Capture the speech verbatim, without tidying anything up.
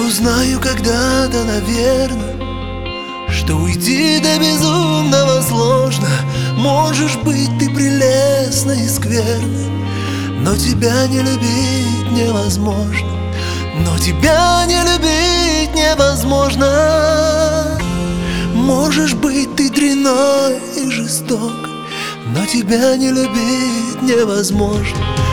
узнаю когда-то, наверное, что уйти до безумного сложно. Можешь быть ты прелестной и скверной, но тебя не любить невозможно. Но тебя не любить невозможно. Можешь быть ты дрянной и жестокой, но тебя не любить невозможно.